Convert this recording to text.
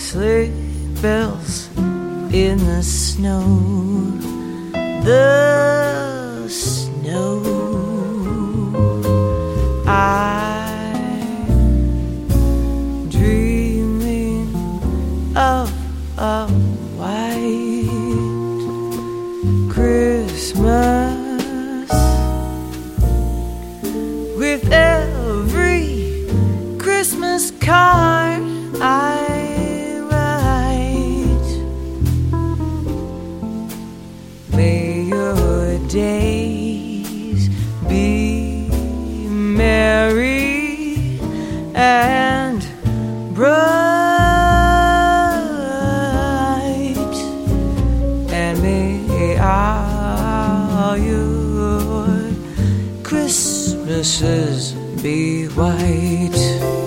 sleigh bells in the snow, the snow. I'm dreaming of a white Christmas with every Christmas card I write. May your days be merry and bright, and may all your Christmases be white.